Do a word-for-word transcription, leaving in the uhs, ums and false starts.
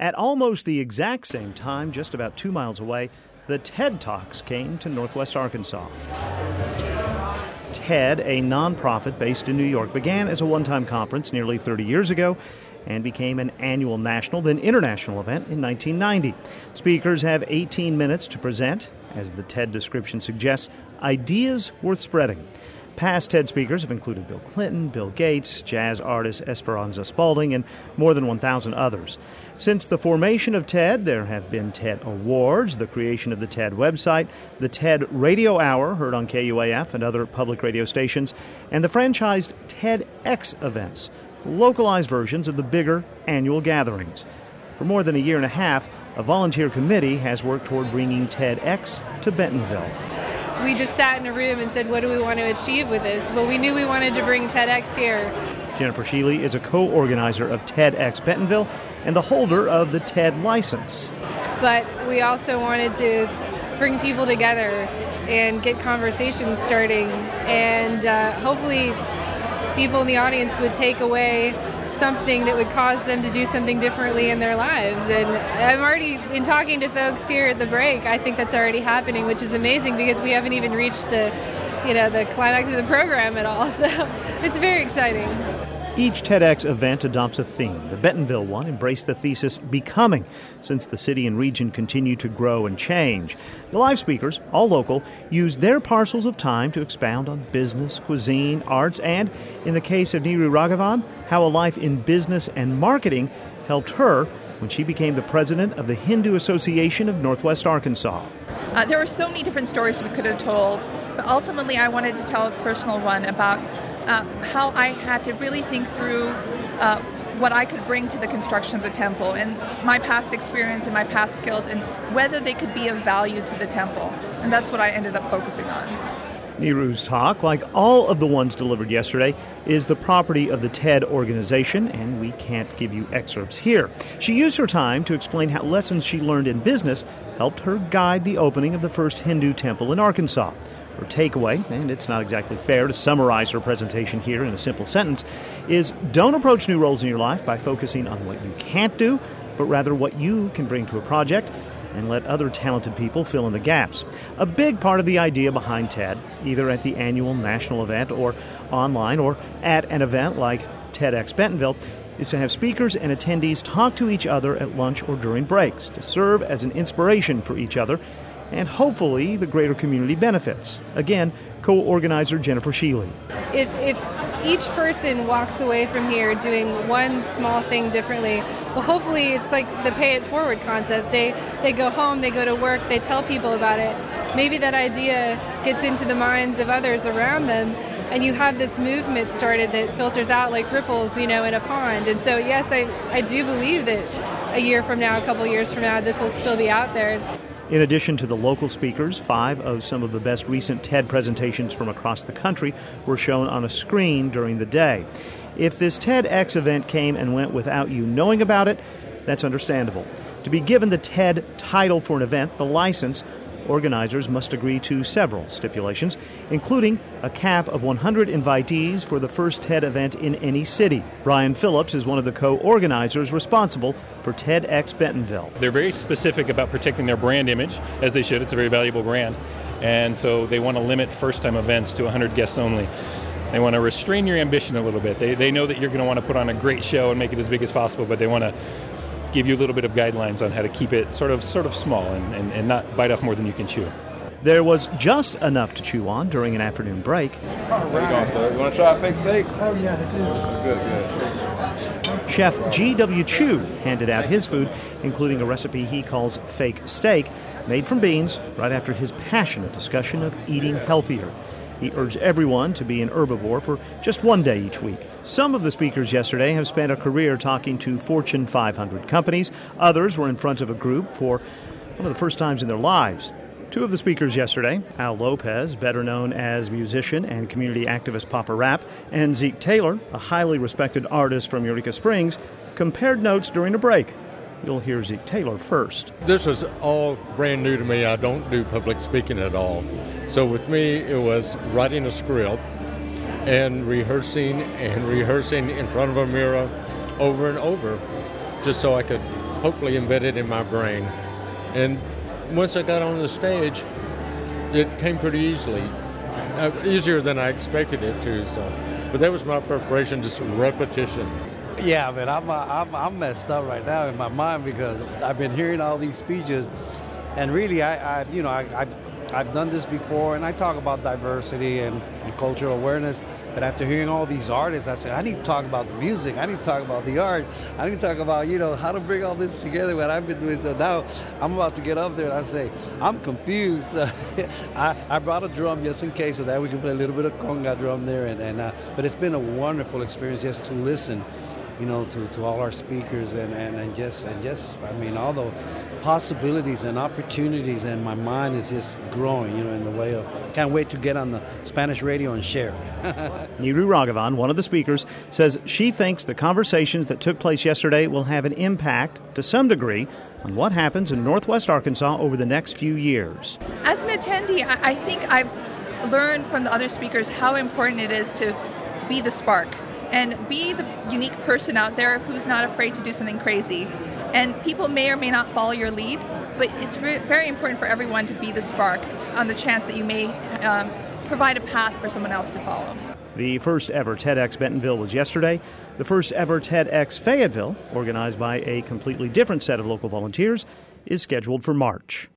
At almost the exact same time, just about two miles away, the TED Talks came to Northwest Arkansas. TED, a nonprofit based in New York, began as a one-time conference nearly thirty years ago and became an annual national, then international event in nineteen ninety. Speakers have eighteen minutes to present, as the TED description suggests, ideas worth spreading. Past TED speakers have included Bill Clinton, Bill Gates, jazz artist Esperanza Spalding, and more than one thousand others. Since the formation of TED, there have been TED Awards, the creation of the TED website, the TED Radio Hour, heard on K U A F and other public radio stations, and the franchised TEDx events, localized versions of the bigger annual gatherings. For more than a year and a half, a volunteer committee has worked toward bringing TEDx to Bentonville. We just sat in a room and said, what do we want to achieve with this? Well, we knew we wanted to bring TEDx here. Jennifer Sheely is a co-organizer of TEDx Bentonville and the holder of the TED license. But we also wanted to bring people together and get conversations starting, and uh, hopefully people in the audience would take away something that would cause them to do something differently in their lives. And I'm already, in talking to folks here at the break, I think that's already happening, which is amazing because we haven't even reached the, you know, the climax of the program at all. So it's very exciting. Each TEDx event adopts a theme. The Bentonville one embraced the thesis Becoming, since the city and region continue to grow and change. The live speakers, all local, used their parcels of time to expound on business, cuisine, arts, and, in the case of Neeru Raghavan, how a life in business and marketing helped her when she became the president of the Hindu Association of Northwest Arkansas. Uh, there were so many different stories we could have told, but ultimately I wanted to tell a personal one about Uh, how I had to really think through uh, what I could bring to the construction of the temple and my past experience and my past skills and whether they could be of value to the temple. And that's what I ended up focusing on. Neeru's talk, like all of the ones delivered yesterday, is the property of the TED organization, and we can't give you excerpts here. She used her time to explain how lessons she learned in business helped her guide the opening of the first Hindu temple in Arkansas. Her takeaway, and it's not exactly fair to summarize her presentation here in a simple sentence, is don't approach new roles in your life by focusing on what you can't do, but rather what you can bring to a project, and let other talented people fill in the gaps. A big part of the idea behind TED, either at the annual national event or online or at an event like TEDx Bentonville, is to have speakers and attendees talk to each other at lunch or during breaks to serve as an inspiration for each other, and hopefully the greater community benefits. Again, co-organizer Jennifer Sheely. If, if each person walks away from here doing one small thing differently, well, hopefully it's like the pay it forward concept. They, they go home, they go to work, they tell people about it. Maybe that idea gets into the minds of others around them, and you have this movement started that filters out like ripples, you know, in a pond. And so, yes, I, I do believe that a year from now, a couple years from now, this will still be out there. In addition to the local speakers, five of some of the best recent TED presentations from across the country were shown on a screen during the day. If this TEDx event came and went without you knowing about it, that's understandable. To be given the TED title for an event, the license, organizers must agree to several stipulations, including a cap of one hundred invitees for the first TED event in any city. Brian Phillips is one of the co-organizers responsible for TEDx Bentonville. They're very specific about protecting their brand image, as they should. It's a very valuable brand. And so they want to limit first-time events to one hundred guests only. They want to restrain your ambition a little bit. They, they know that you're going to want to put on a great show and make it as big as possible, but they want to give you a little bit of guidelines on how to keep it sort of sort of small and, and, and not bite off more than you can chew. There was just enough to chew on during an afternoon break. All right. You, sir? You want to try a fake steak? Oh, yeah, I do. Good, good. Chef G W Chu handed out his food, including a recipe he calls fake steak, made from beans, right after his passionate discussion of eating healthier. He urged everyone to be an herbivore for just one day each week. Some of the speakers yesterday have spent a career talking to Fortune five hundred companies. Others were in front of a group for one of the first times in their lives. Two of the speakers yesterday, Al Lopez, better known as musician and community activist Papa Rap, and Zeke Taylor, a highly respected artist from Eureka Springs, compared notes during a break. You'll hear Zeke Taylor first. This is all brand new to me. I don't do public speaking at all. So with me, it was writing a script and rehearsing and rehearsing in front of a mirror over and over, just so I could hopefully embedded in my brain. And once I got on the stage, it came pretty easily, uh, easier than I expected it to. So, but that was my preparation, just repetition. Yeah, man, I'm, I'm I'm messed up right now in my mind because I've been hearing all these speeches, and really, I, I you know, I, I've I've done this before, and I talk about diversity and, and cultural awareness. But after hearing all these artists, I said, I need to talk about the music. I need to talk about the art. I need to talk about, you know, how to bring all this together, what I've been doing. So now I'm about to get up there and I say, I'm confused. I, I brought a drum just in case so that we can play a little bit of conga drum there. And, and uh, but it's been a wonderful experience just to listen, you know, to, to all our speakers and, and, and just, and just, I mean, all the possibilities and opportunities, and my mind is just growing, you know, in the way of, can't wait to get on the Spanish radio and share. Niru Raghavan, one of the speakers, says she thinks the conversations that took place yesterday will have an impact, to some degree, on what happens in Northwest Arkansas over the next few years. As an attendee, I, I think I've learned from the other speakers how important it is to be the spark and be the unique person out there who's not afraid to do something crazy. And people may or may not follow your lead, but it's re- very important for everyone to be the spark on the chance that you may um, provide a path for someone else to follow. The first ever TEDx Bentonville was yesterday. The first ever TEDx Fayetteville, organized by a completely different set of local volunteers, is scheduled for March.